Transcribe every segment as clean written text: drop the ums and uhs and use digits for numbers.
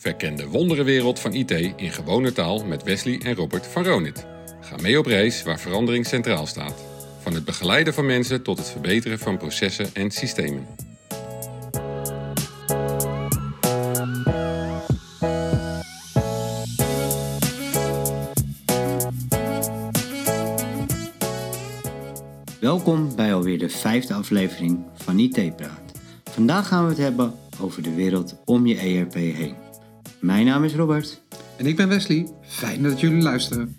Verken de wonderenwereld van IT in gewone taal met Wesley en Robert van Ronit. Ga mee op reis waar verandering centraal staat. Van het begeleiden van mensen tot het verbeteren van processen en systemen. Welkom bij alweer de 5e aflevering van IT Praat. Vandaag gaan we het hebben over de wereld om je ERP heen. Mijn naam is Robert. En ik ben Wesley. Fijn dat jullie luisteren.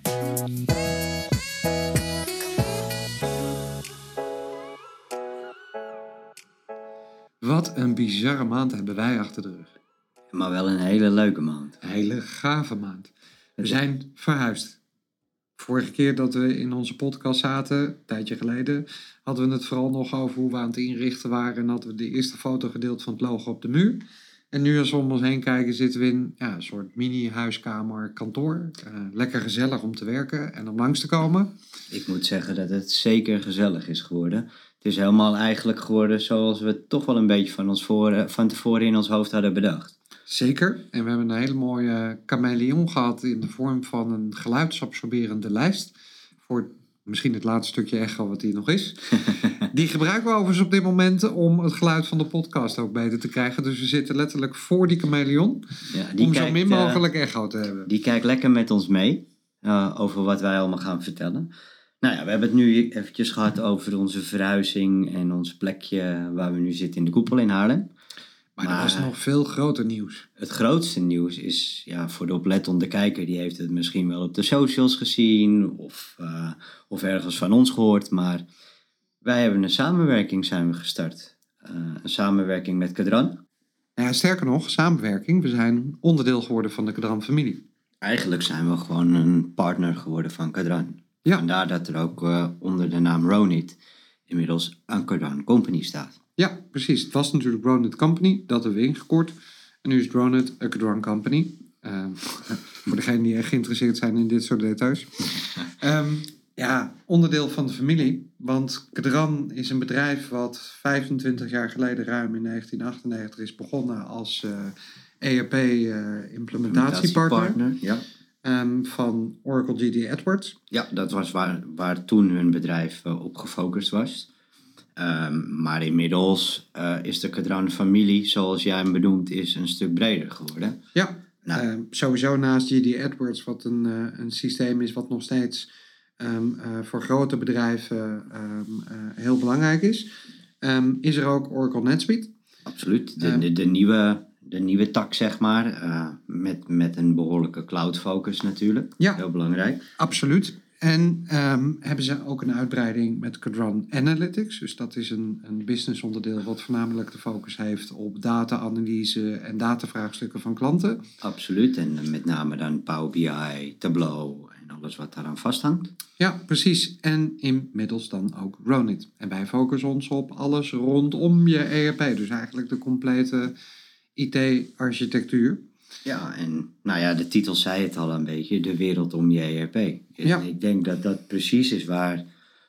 Wat een bizarre maand hebben wij achter de rug. Maar wel een hele leuke maand. Een hele gave maand. We zijn verhuisd. Vorige keer dat we in onze podcast zaten, een tijdje geleden, hadden we het vooral nog over hoe we aan het inrichten waren. En hadden we de eerste foto gedeeld van het logo op de muur. En nu als we om ons heen kijken, zitten we in een soort mini-huiskamer, kantoor. Lekker gezellig om te werken en om langs te komen. Ik moet zeggen dat het zeker gezellig is geworden. Het is helemaal eigenlijk geworden zoals we het toch wel een beetje van tevoren in ons hoofd hadden bedacht. Zeker. En we hebben een hele mooie chameleon gehad in de vorm van een geluidsabsorberende lijst. Voor misschien het laatste stukje echo wat hier nog is. Die gebruiken we overigens op dit moment om het geluid van de podcast ook beter te krijgen. Dus we zitten letterlijk voor die chameleon om zo min mogelijk echo te hebben. Die kijkt lekker met ons mee over wat wij allemaal gaan vertellen. Nou ja, we hebben het nu eventjes gehad over onze verhuizing en ons plekje waar we nu zitten in de Koepel in Haarlem. Maar er was nog veel groter nieuws. Het grootste nieuws is, voor de oplettende kijker, die heeft het misschien wel op de socials gezien of ergens van ons gehoord. Maar wij hebben een samenwerking zijn we gestart. Een samenwerking met Cadran. Ja, sterker nog, samenwerking. We zijn onderdeel geworden van de Cadran-familie. Eigenlijk zijn we gewoon een partner geworden van Cadran. Ja. Vandaar dat er ook onder de naam Ronit inmiddels een Cadran Company staat. Ja, precies. Het was natuurlijk Ronit Company, dat hebben we ingekort. En nu is Ronit een Cadran Company. Voor degenen die echt geïnteresseerd zijn in dit soort details. Onderdeel van de familie. Want Cadran is een bedrijf wat 25 jaar geleden, ruim in 1998, is begonnen als ERP-implementatiepartner. Ja. Van Oracle GD Edwards. Ja, dat was waar toen hun bedrijf op gefocust was. Maar inmiddels is de Cadran-familie, zoals jij hem benoemt, is een stuk breder geworden. Ja, sowieso naast GD Edwards, wat een systeem is wat nog steeds voor grote bedrijven heel belangrijk is. Is er ook Oracle NetSuite. Absoluut, de nieuwe tak, zeg maar, met een behoorlijke cloud-focus natuurlijk. Ja, heel belangrijk. Absoluut. En hebben ze ook een uitbreiding met Cadran Analytics. Dus dat is een businessonderdeel wat voornamelijk de focus heeft op data-analyse en datavraagstukken van klanten. Absoluut. En met name dan Power BI, Tableau en alles wat daaraan vasthangt. Ja, precies. En inmiddels dan ook Ronit. En wij focussen ons op alles rondom je ERP. Dus eigenlijk de complete IT-architectuur. Ja, en de titel zei het al een beetje, de wereld om je ERP. Ja. Ik denk dat dat precies is waar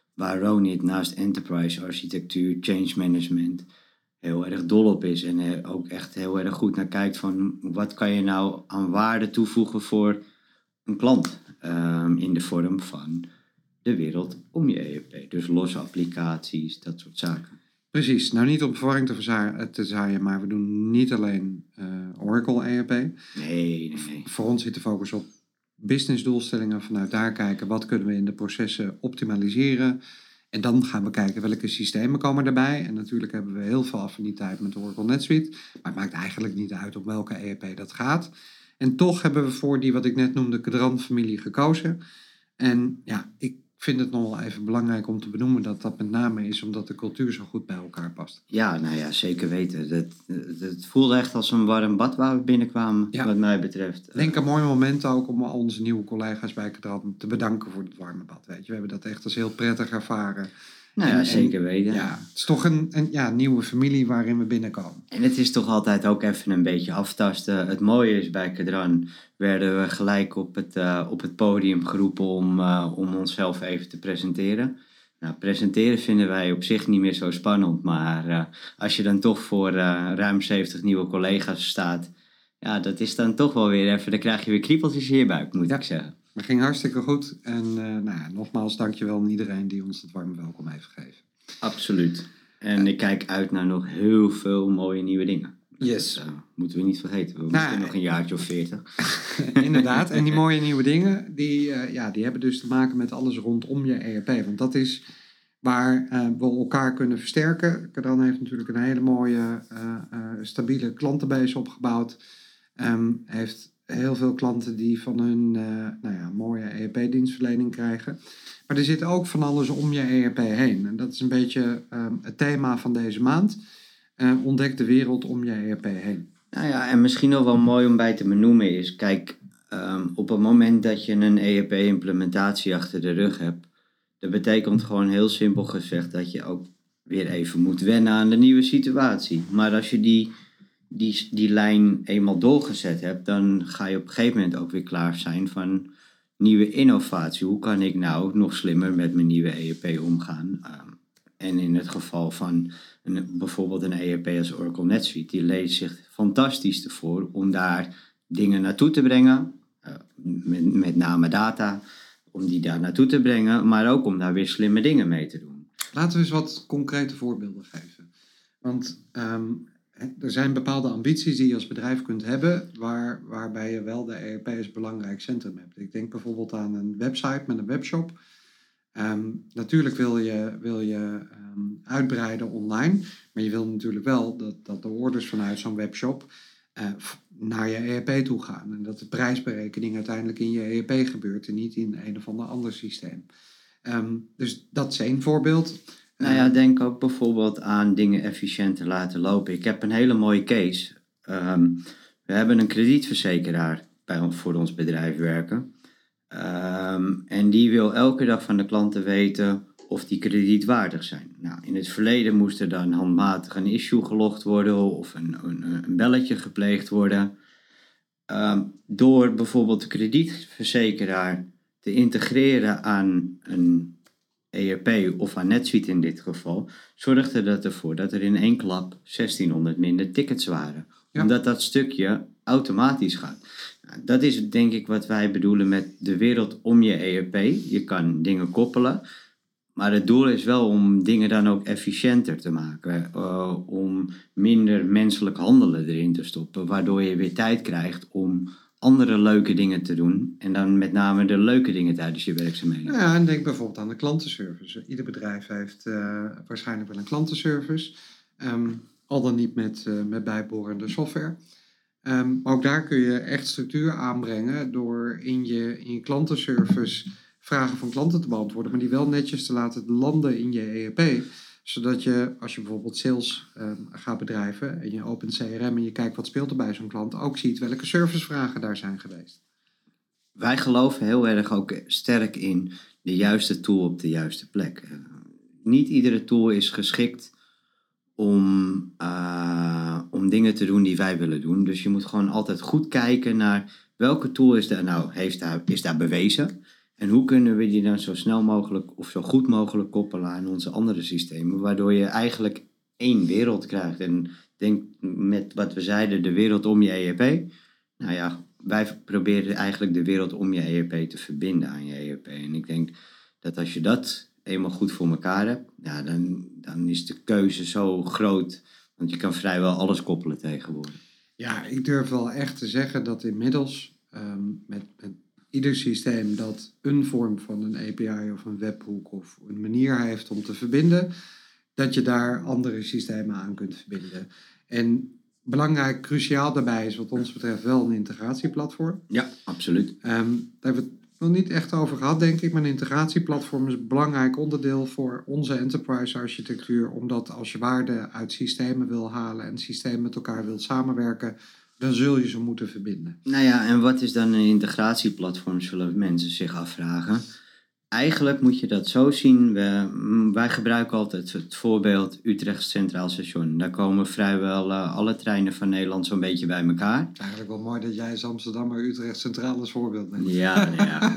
Ronit naast enterprise architectuur, change management heel erg dol op is. En ook echt heel erg goed naar kijkt van wat kan je nou aan waarde toevoegen voor een klant. In de vorm van de wereld om je ERP. Dus losse applicaties, dat soort zaken. Precies. Nou, niet om verwarring te zaaien, maar we doen niet alleen Oracle ERP. Nee. Voor ons zit de focus op businessdoelstellingen. Vanuit daar kijken, wat kunnen we in de processen optimaliseren. En dan gaan we kijken welke systemen komen erbij. En natuurlijk hebben we heel veel affiniteit met Oracle NetSuite. Maar het maakt eigenlijk niet uit om welke ERP dat gaat. En toch hebben we voor die, wat ik net noemde, Cadran-familie gekozen. En ik vind het nog wel even belangrijk om te benoemen dat dat met name is omdat de cultuur zo goed bij elkaar past. Ja, zeker weten. Het voelde echt als een warm bad waar we binnenkwamen, wat mij betreft. Ik denk een mooi moment ook om al onze nieuwe collega's bij Cadran te bedanken voor het warme bad. Weet je. We hebben dat echt als heel prettig ervaren. Zeker weten. Ja, het is toch een nieuwe familie waarin we binnenkomen. En het is toch altijd ook even een beetje aftasten. Het mooie is, bij Cadran werden we gelijk op het podium geroepen om onszelf even te presenteren. Nou, presenteren vinden wij op zich niet meer zo spannend. Maar als je dan toch voor ruim 70 nieuwe collega's staat, Ja, dat is dan toch wel weer even... Dan krijg je weer kriepeltjes in je buik, moet ik zeggen. Maar ging hartstikke goed. En nogmaals, dankjewel aan iedereen die ons het warme welkom heeft gegeven. Absoluut. En ik kijk uit naar nog heel veel mooie nieuwe dingen. Yes. Dat moeten we niet vergeten. We moeten nog een jaartje of 40. Inderdaad. En die mooie nieuwe dingen, die hebben dus te maken met alles rondom je ERP. Want dat is waar we elkaar kunnen versterken. Cadran heeft natuurlijk een hele mooie, stabiele klantenbase opgebouwd. Heeft heel veel klanten die van hun mooie ERP-dienstverlening krijgen. Maar er zit ook van alles om je ERP heen. En dat is een beetje het thema van deze maand. Ontdek de wereld om je ERP heen. Nou ja, en misschien nog wel mooi om bij te benoemen is... Kijk, op het moment dat je een ERP-implementatie achter de rug hebt... Dat betekent gewoon heel simpel gezegd dat je ook weer even moet wennen aan de nieuwe situatie. Maar als je die lijn eenmaal doorgezet hebt, dan ga je op een gegeven moment ook weer klaar zijn van nieuwe innovatie. Hoe kan ik nou nog slimmer met mijn nieuwe ERP omgaan? En in het geval van bijvoorbeeld een ERP als Oracle NetSuite, die leent zich fantastisch ervoor om daar dingen naartoe te brengen, met name data, om die daar naartoe te brengen, maar ook om daar weer slimme dingen mee te doen. Laten we eens wat concrete voorbeelden geven. Want er zijn bepaalde ambities die je als bedrijf kunt hebben, waarbij je wel de ERP als belangrijk centrum hebt. Ik denk bijvoorbeeld aan een website met een webshop. Natuurlijk wil je uitbreiden online, maar je wil natuurlijk wel dat de orders vanuit zo'n webshop naar je ERP toe gaan. En dat de prijsberekening uiteindelijk in je ERP gebeurt en niet in een of ander systeem. Dus dat is één voorbeeld. Nou ja, denk ook bijvoorbeeld aan dingen efficiënt te laten lopen. Ik heb een hele mooie case. We hebben een kredietverzekeraar voor ons bedrijf werken. En die wil elke dag van de klanten weten of die kredietwaardig zijn. Nou, in het verleden moest er dan handmatig een issue gelogd worden of een belletje gepleegd worden. Door bijvoorbeeld de kredietverzekeraar te integreren aan een ERP of aan NetSuite in dit geval, zorgde dat ervoor dat er in één klap 1600 minder tickets waren. Ja. Omdat dat stukje automatisch gaat. Nou, dat is denk ik wat wij bedoelen met de wereld om je ERP. Je kan dingen koppelen, maar het doel is wel om dingen dan ook efficiënter te maken. Om minder menselijk handelen erin te stoppen, waardoor je weer tijd krijgt om andere leuke dingen te doen. En dan met name de leuke dingen tijdens je werkzaamheden. Ja, en denk bijvoorbeeld aan de klantenservice. Ieder bedrijf heeft waarschijnlijk wel een klantenservice. Al dan niet met bijbehorende software. Maar ook daar kun je echt structuur aanbrengen door in je klantenservice vragen van klanten te beantwoorden, maar die wel netjes te laten landen in je ERP. Zodat je, als je bijvoorbeeld sales gaat bedrijven en je opent CRM en je kijkt wat speelt er bij zo'n klant, ook ziet welke servicevragen daar zijn geweest. Wij geloven heel erg ook sterk in de juiste tool op de juiste plek. Niet iedere tool is geschikt om dingen te doen die wij willen doen. Dus je moet gewoon altijd goed kijken naar welke tool is daar bewezen. En hoe kunnen we die dan zo snel mogelijk of zo goed mogelijk koppelen aan onze andere systemen, waardoor je eigenlijk één wereld krijgt. En denk met wat we zeiden, de wereld om je ERP. Nou ja, wij proberen eigenlijk de wereld om je ERP te verbinden aan je ERP. En ik denk dat als je dat eenmaal goed voor elkaar hebt, ja, dan is de keuze zo groot. Want je kan vrijwel alles koppelen tegenwoordig. Ja, ik durf wel echt te zeggen dat inmiddels met ieder systeem dat een vorm van een API of een webhoek of een manier heeft om te verbinden, dat je daar andere systemen aan kunt verbinden. En belangrijk, cruciaal daarbij is wat ons betreft wel een integratieplatform. Ja, absoluut. Daar hebben we het nog niet echt over gehad, denk ik. Maar een integratieplatform is een belangrijk onderdeel voor onze enterprise architectuur. Omdat als je waarde uit systemen wil halen en systemen met elkaar wilt samenwerken, dan zul je ze moeten verbinden. Nou ja, en wat is dan een integratieplatform, zullen mensen zich afvragen. Eigenlijk moet je dat zo zien. Wij gebruiken altijd het voorbeeld Utrecht Centraal Station. Daar komen vrijwel alle treinen van Nederland zo'n beetje bij elkaar. Het is eigenlijk wel mooi dat jij als Amsterdammer Utrecht Centraal als voorbeeld neemt. Ja,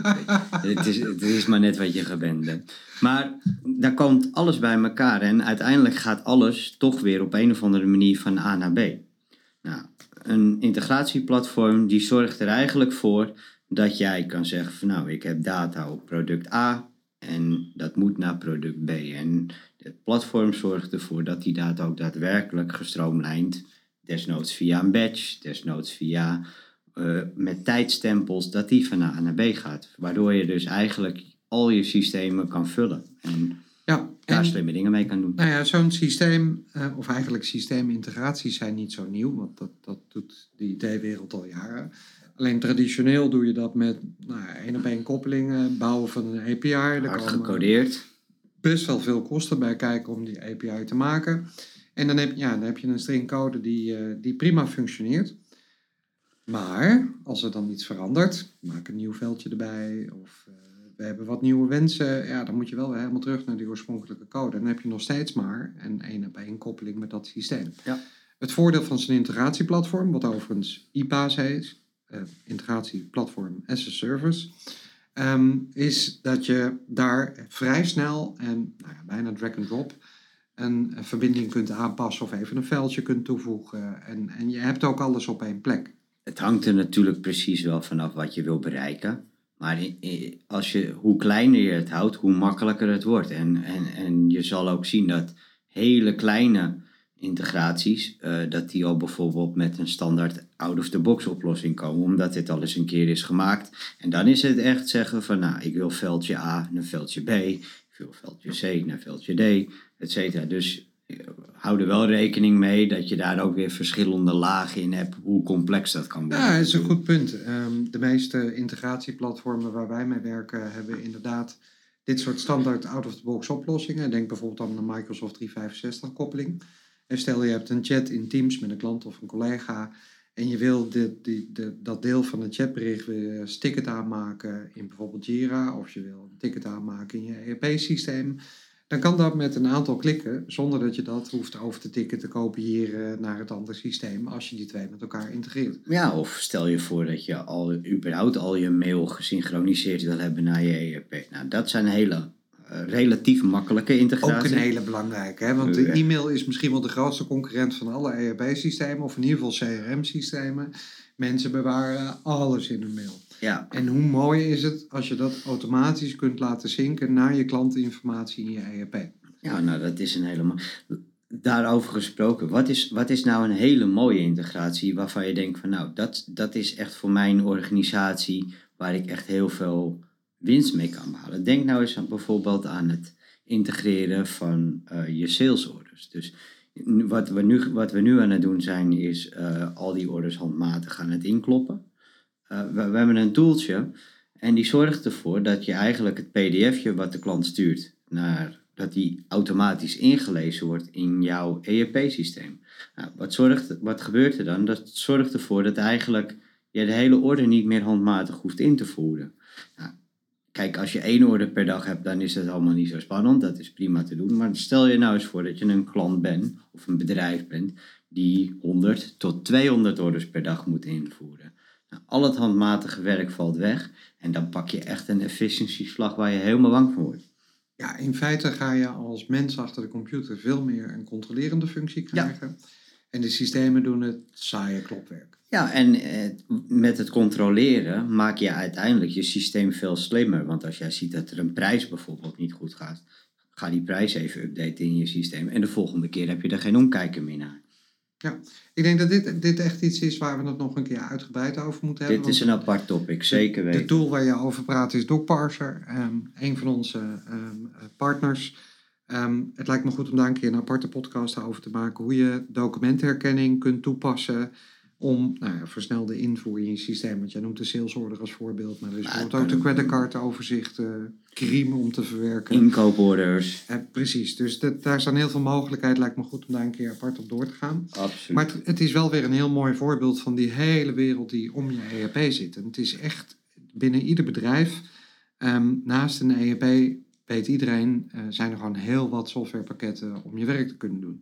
het is maar net wat je gewend bent. Maar daar komt alles bij elkaar. En uiteindelijk gaat alles toch weer op een of andere manier van A naar B. Nou, een integratieplatform die zorgt er eigenlijk voor dat jij kan zeggen van nou, ik heb data op product A en dat moet naar product B. En het platform zorgt ervoor dat die data ook daadwerkelijk gestroomlijnd, desnoods via een badge, desnoods via met tijdstempels, dat die van A naar B gaat. Waardoor je dus eigenlijk al je systemen kan vullen en daar slimme dingen mee kan doen. Nou ja, zo'n systeem, of eigenlijk systeemintegraties zijn niet zo nieuw, want dat doet de IT-wereld al jaren. Alleen traditioneel doe je dat met 1-op-1 koppelingen, bouwen van een API. Hard gecodeerd. Best wel veel kosten bij kijken om die API te maken. En dan heb je een string code die prima functioneert. Maar als er dan iets verandert, maak een nieuw veldje erbij of we hebben wat nieuwe wensen, dan moet je wel weer helemaal terug naar die oorspronkelijke code. En dan heb je nog steeds maar een 1-op-1 koppeling met dat systeem. Ja. Het voordeel van zijn integratieplatform, wat overigens IPaaS heet, Integratieplatform as a Service, is dat je daar vrij snel en bijna drag and drop een verbinding kunt aanpassen of even een veldje kunt toevoegen. En je hebt ook alles op één plek. Het hangt er natuurlijk precies wel vanaf wat je wil bereiken. Maar hoe kleiner je het houdt, hoe makkelijker het wordt. En je zal ook zien dat hele kleine integraties, dat die al bijvoorbeeld met een standaard out-of-the-box oplossing komen, omdat dit al eens een keer is gemaakt. En dan is het echt zeggen van, ik wil veldje A naar veldje B, ik wil veldje C naar veldje D, et cetera. Dus hou er wel rekening mee dat je daar ook weer verschillende lagen in hebt, hoe complex dat kan worden. Ja, dat is een goed punt. De meeste integratieplatformen waar wij mee werken hebben inderdaad dit soort standaard out-of-the-box oplossingen. Denk bijvoorbeeld aan de Microsoft 365 koppeling. En stel je hebt een chat in Teams met een klant of een collega en je wil dat deel van het chatbericht weer als ticket aanmaken in bijvoorbeeld Jira of je wil een ticket aanmaken in je ERP-systeem. Dan kan dat met een aantal klikken, zonder dat je dat hoeft over te tikken, te kopiëren naar het andere systeem, als je die twee met elkaar integreert. Ja, of stel je voor dat je überhaupt al je mail gesynchroniseerd wil hebben naar je ERP. Nou, dat zijn hele relatief makkelijke integraties. Ook een hele belangrijke, hè? Want de e-mail is misschien wel de grootste concurrent van alle ERP-systemen, of in ieder geval CRM-systemen. Mensen bewaren alles in hun mail. Ja. En hoe mooi is het als je dat automatisch kunt laten zinken naar je klantinformatie in je ERP? Ja, nou dat is een hele Daarover gesproken, wat is nou een hele mooie integratie waarvan je denkt van nou, dat is echt voor mijn organisatie waar ik echt heel veel winst mee kan behalen. Denk nou eens bijvoorbeeld aan het integreren van je sales orders. Dus wat we nu aan het doen zijn is al die orders handmatig aan het inkloppen. We hebben een tooltje en die zorgt ervoor dat je eigenlijk het pdfje wat de klant stuurt, dat die automatisch ingelezen wordt in jouw ERP-systeem. Nou, wat gebeurt er dan? Dat zorgt ervoor dat eigenlijk je de hele order niet meer handmatig hoeft in te voeren. Nou, kijk, als je 1 order per dag hebt, dan is dat allemaal niet zo spannend. Dat is prima te doen. Maar stel je nou eens voor dat je een klant bent of een bedrijf bent die 100 tot 200 orders per dag moet invoeren. Nou, al het handmatige werk valt weg en dan pak je echt een efficiëntieslag waar je helemaal bang voor wordt. Ja, in feite ga je als mens achter de computer veel meer een controlerende functie krijgen. Ja. En de systemen doen het saaie klopwerk. Ja, en met het controleren maak je uiteindelijk je systeem veel slimmer. Want als jij ziet dat er een prijs bijvoorbeeld niet goed gaat, ga die prijs even updaten in je systeem. En de volgende keer heb je er geen omkijken meer naar. Ja, ik denk dat dit echt iets is waar we het nog een keer uitgebreid over moeten hebben. Dit is een apart topic, zeker weten. De tool waar je over praat is DocParser, een van onze partners. Het lijkt me goed om daar een keer een aparte podcast over te maken. Hoe je documentherkenning kunt toepassen om versnelde invoer in je systeem. Want jij noemt de sales order als voorbeeld. Maar er is bijvoorbeeld ook de creditcardoverzicht, CRIM om te verwerken. Inkooporders. Precies, dus daar staan heel veel mogelijkheden. Lijkt me goed om daar een keer apart op door te gaan. Absoluut. Maar het is wel weer een heel mooi voorbeeld van die hele wereld die om je ERP zit. En het is echt binnen ieder bedrijf, naast een ERP weet iedereen, zijn er gewoon heel wat softwarepakketten om je werk te kunnen doen.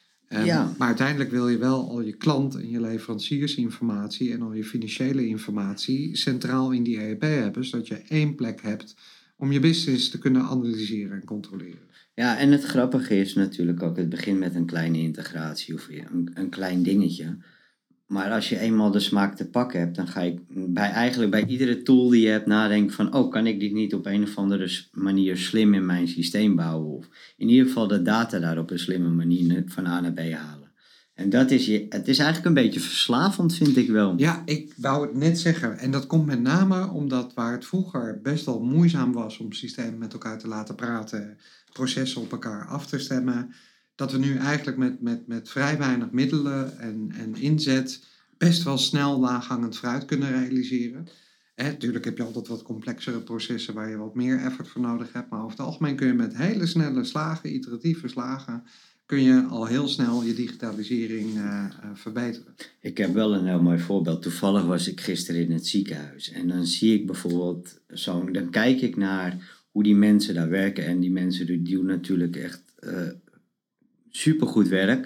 Maar uiteindelijk wil je wel al je klant en je leveranciersinformatie en al je financiële informatie centraal in die ERP hebben, zodat je 1 plek hebt om je business te kunnen analyseren en controleren. Ja, en het grappige is natuurlijk ook, het begint met een kleine integratie of een klein dingetje. Maar als je eenmaal de smaak te pakken hebt, dan ga je eigenlijk bij iedere tool die je hebt nadenken van, oh, kan ik dit niet op een of andere manier slim in mijn systeem bouwen? Of in ieder geval de data daar op een slimme manier van A naar B halen. En het is eigenlijk een beetje verslavend, vind ik wel. Ja, ik wou het net zeggen. En dat komt met name omdat waar het vroeger best wel moeizaam was om systemen met elkaar te laten praten, processen op elkaar af te stemmen, dat we nu eigenlijk met vrij weinig middelen en inzet best wel snel laaghangend fruit kunnen realiseren. Natuurlijk heb je altijd wat complexere processen waar je wat meer effort voor nodig hebt, maar over het algemeen kun je met hele snelle slagen, iteratieve slagen, kun je al heel snel je digitalisering verbeteren. Ik heb wel een heel mooi voorbeeld. Toevallig was ik gisteren in het ziekenhuis. En dan zie ik bijvoorbeeld dan kijk ik naar hoe die mensen daar werken. En die mensen die doen natuurlijk echt supergoed werk.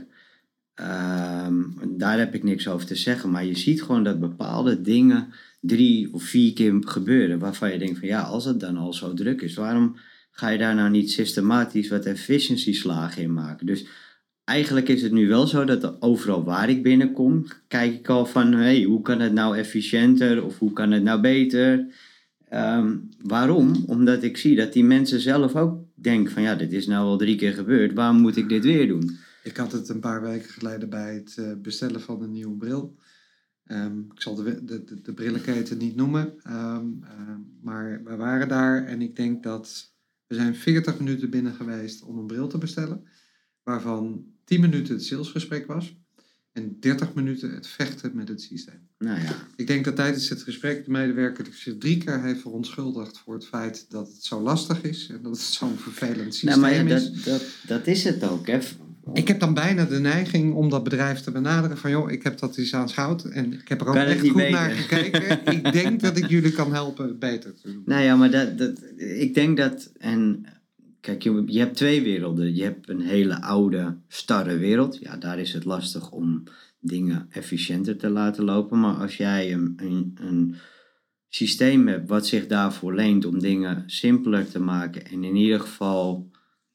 Daar heb ik niks over te zeggen. Maar je ziet gewoon dat bepaalde dingen 3 of 4 keer gebeuren. Waarvan je denkt van ja, als het dan al zo druk is, waarom ga je daar nou niet systematisch wat efficiency-slagen in maken? Dus eigenlijk is het nu wel zo dat overal waar ik binnenkom, kijk ik al van, hey, hoe kan het nou efficiënter of hoe kan het nou beter? Waarom? Omdat ik zie dat die mensen zelf ook denken van, ja, dit is nou al 3 keer gebeurd, waarom moet ik dit weer doen? Ik had het een paar weken geleden bij het bestellen van een nieuwe bril. Ik zal de brillenketen niet noemen, maar we waren daar en ik denk dat we zijn 40 minuten binnen geweest om een bril te bestellen, waarvan 10 minuten het salesgesprek was en 30 minuten het vechten met het systeem. Nou ja. Ik denk dat tijdens het gesprek de medewerker zich 3 keer heeft verontschuldigd voor het feit dat het zo lastig is en dat het zo'n vervelend systeem is. Dat is het ook, hè. Ik heb dan bijna de neiging om dat bedrijf te benaderen van, joh, ik heb dat eens aanschouwd en ik heb er ook echt goed naar gekeken. Ik denk dat ik jullie kan helpen beter te doen. Nou ja, maar ik denk dat, en kijk, je hebt 2 werelden. Je hebt een hele oude, starre wereld. Ja, daar is het lastig om dingen efficiënter te laten lopen. Maar als jij een systeem hebt wat zich daarvoor leent om dingen simpeler te maken en in ieder geval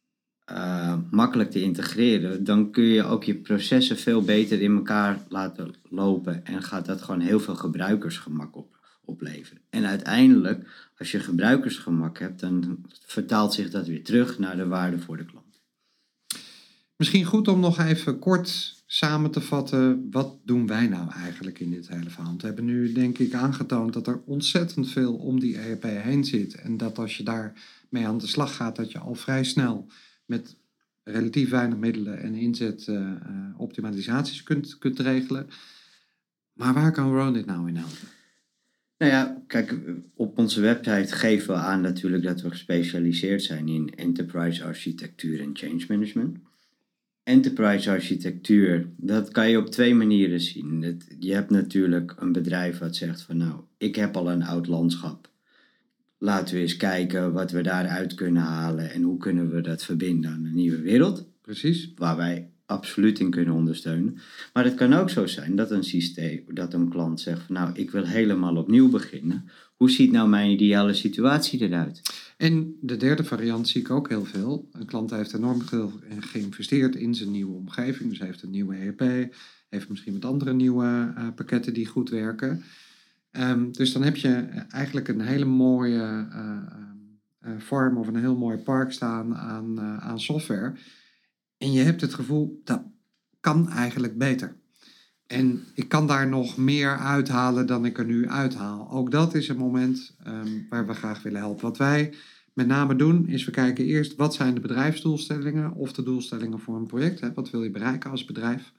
makkelijk te integreren, dan kun je ook je processen veel beter in elkaar laten lopen en gaat dat gewoon heel veel gebruikersgemak opleveren. En uiteindelijk, als je gebruikersgemak hebt, dan vertaalt zich dat weer terug naar de waarde voor de klant. Misschien goed om nog even kort samen te vatten, wat doen wij nou eigenlijk in dit hele verhaal? We hebben nu denk ik aangetoond dat er ontzettend veel om die ERP heen zit en dat als je daarmee aan de slag gaat, dat je al vrij snel met relatief weinig middelen en inzet optimalisaties kunt regelen. Maar waar kan Ronit nou in helpen? Nou ja, kijk, op onze website geven we aan natuurlijk dat we gespecialiseerd zijn in enterprise architectuur en change management. Enterprise architectuur, dat kan je op 2 manieren zien. Je hebt natuurlijk een bedrijf wat zegt van nou, ik heb al een oud landschap. Laten we eens kijken wat we daaruit kunnen halen en hoe kunnen we dat verbinden aan een nieuwe wereld. Precies. Waar wij absoluut in kunnen ondersteunen. Maar het kan ook zo zijn dat een klant zegt van nou, ik wil helemaal opnieuw beginnen. Hoe ziet nou mijn ideale situatie eruit? En de derde variant zie ik ook heel veel. Een klant heeft enorm geïnvesteerd in zijn nieuwe omgeving. Dus heeft een nieuwe ERP, heeft misschien wat andere nieuwe pakketten die goed werken. Dus dan heb je eigenlijk een hele mooie farm of een heel mooi park staan aan software. En je hebt het gevoel, dat kan eigenlijk beter. En ik kan daar nog meer uithalen dan ik er nu uithaal. Ook dat is een moment waar we graag willen helpen. Wat wij met name doen, is we kijken eerst wat zijn de bedrijfsdoelstellingen of de doelstellingen voor een project. Hè? Wat wil je bereiken als bedrijf?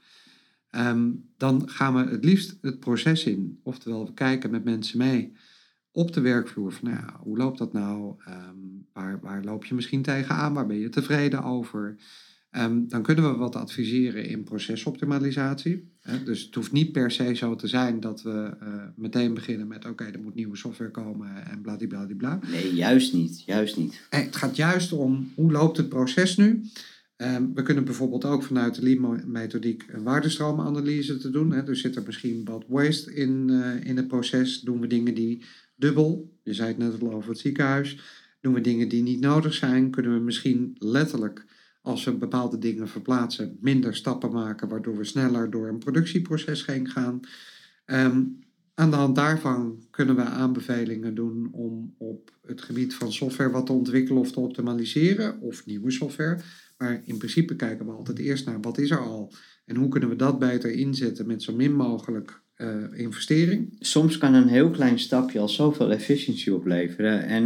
Dan gaan we het liefst het proces in. Oftewel, we kijken met mensen mee op de werkvloer. Van, nou ja, hoe loopt dat nou? Waar loop je misschien tegenaan? Waar ben je tevreden over? Dan kunnen we wat adviseren in procesoptimalisatie. Dus het hoeft niet per se zo te zijn dat we meteen beginnen met oké, er moet nieuwe software komen en bladibladibla. Nee, juist niet. Het gaat juist om hoe loopt het proces nu? We kunnen bijvoorbeeld ook vanuit de Lean-methodiek een waardestroomanalyse te doen. Dus zit er misschien wat waste in het proces? Doen we dingen die dubbel, je zei het net al over het ziekenhuis, doen we dingen die niet nodig zijn? Kunnen we misschien letterlijk als we bepaalde dingen verplaatsen, minder stappen maken, waardoor we sneller door een productieproces heen gaan. Aan de hand daarvan kunnen we aanbevelingen doen om op het gebied van software wat te ontwikkelen of te optimaliseren, of nieuwe software. Maar in principe kijken we altijd eerst naar wat is er al en hoe kunnen we dat beter inzetten met zo min mogelijk investering. Soms kan een heel klein stapje al zoveel efficiëntie opleveren en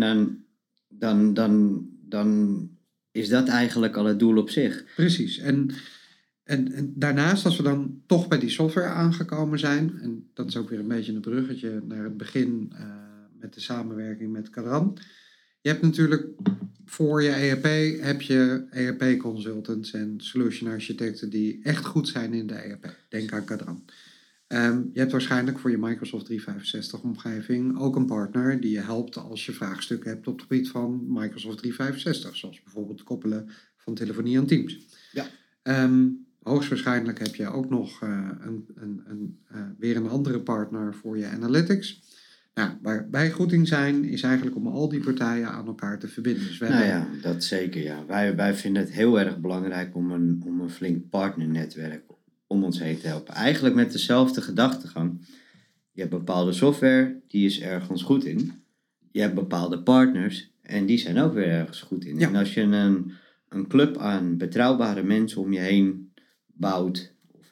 dan is dat eigenlijk al het doel op zich. Precies. En daarnaast, als we dan toch bij die software aangekomen zijn, en dat is ook weer een beetje een bruggetje naar het begin met de samenwerking met Cadran. Je hebt natuurlijk voor je ERP heb je ERP consultants en solution architecten die echt goed zijn in de ERP. Denk aan Cadran. Je hebt waarschijnlijk voor je Microsoft 365 omgeving ook een partner die je helpt als je vraagstukken hebt op het gebied van Microsoft 365. Zoals bijvoorbeeld het koppelen van telefonie aan Teams. Ja. Hoogstwaarschijnlijk heb je ook nog weer een andere partner voor je analytics. Nou, waar wij goed in zijn, is eigenlijk om al die partijen aan elkaar te verbinden. Dus ja, dat zeker. Ja. Wij vinden het heel erg belangrijk om een flink partnernetwerk om ons heen te helpen. Eigenlijk met dezelfde gedachtegang. Je hebt bepaalde software, die is ergens goed in. Je hebt bepaalde partners en die zijn ook weer ergens goed in. Ja. En als je een club aan betrouwbare mensen om je heen bouwt,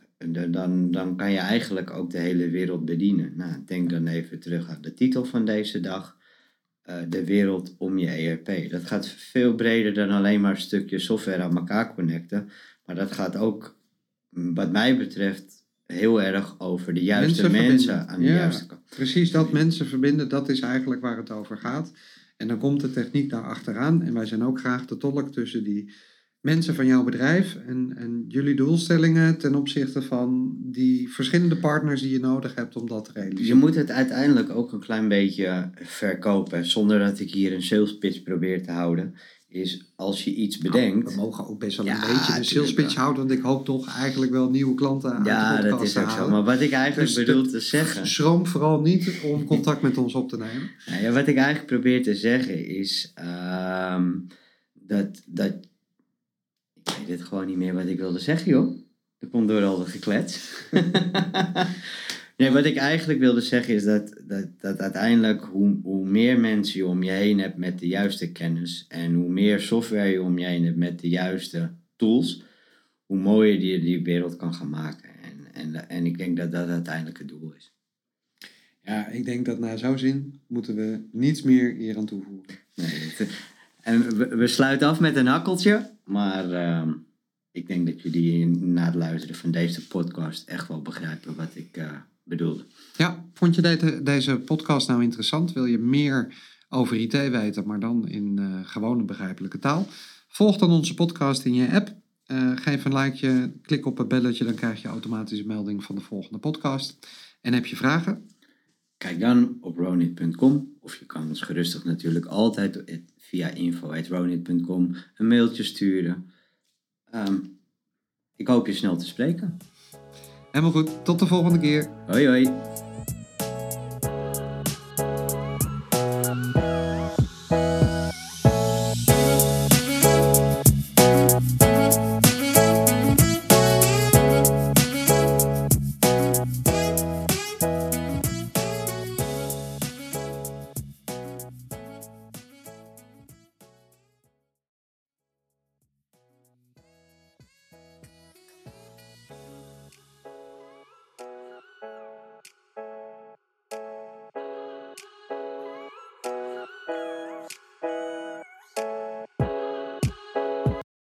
dan kan je eigenlijk ook de hele wereld bedienen. Nou, denk dan even terug aan de titel van deze dag. De wereld om je ERP. Dat gaat veel breder dan alleen maar een stukje software aan elkaar connecten. Maar dat gaat ook, wat mij betreft, heel erg over de juiste mensen aan de juiste kant. Precies, dat mensen verbinden, dat is eigenlijk waar het over gaat. En dan komt de techniek daar achteraan. En wij zijn ook graag de tolk tussen die mensen van jouw bedrijf en jullie doelstellingen ten opzichte van die verschillende partners die je nodig hebt om dat te realiseren. Je moet het uiteindelijk ook een klein beetje verkopen, zonder dat ik hier een sales pitch probeer te houden. Is als je iets bedenkt... we mogen ook best wel een beetje een sales pitch houden, want ik hoop toch eigenlijk wel nieuwe klanten aan de podcast te halen. Ja, dat is ook zo. Maar wat ik eigenlijk bedoel te zeggen... Schroom vooral niet om contact met ons op te nemen. Ja, wat ik eigenlijk probeer te zeggen is dat ik weet het gewoon niet meer wat ik wilde zeggen, joh. Dat komt door al dat geklets. Nee, wat ik eigenlijk wilde zeggen is dat uiteindelijk hoe meer mensen je om je heen hebt met de juiste kennis en hoe meer software je om je heen hebt met de juiste tools, hoe mooier je die wereld kan gaan maken. En ik denk dat dat uiteindelijk het doel is. Ja, ik denk dat na zo'n zin moeten we niets meer hier aan toevoegen. Nee, en we sluiten af met een hakkeltje, maar ik denk dat jullie na het luisteren van deze podcast echt wel begrijpen wat ik bedoelde. Ja, vond je deze podcast nou interessant? Wil je meer over IT weten, maar dan in gewone begrijpelijke taal? Volg dan onze podcast in je app. Geef een likeje, klik op het belletje, dan krijg je automatisch een melding van de volgende podcast. En heb je vragen? Kijk dan op ronit.com of je kan ons gerustig natuurlijk altijd via info@ronit.com een mailtje sturen. Ik hoop je snel te spreken. Helemaal goed, tot de volgende keer. Hoi hoi.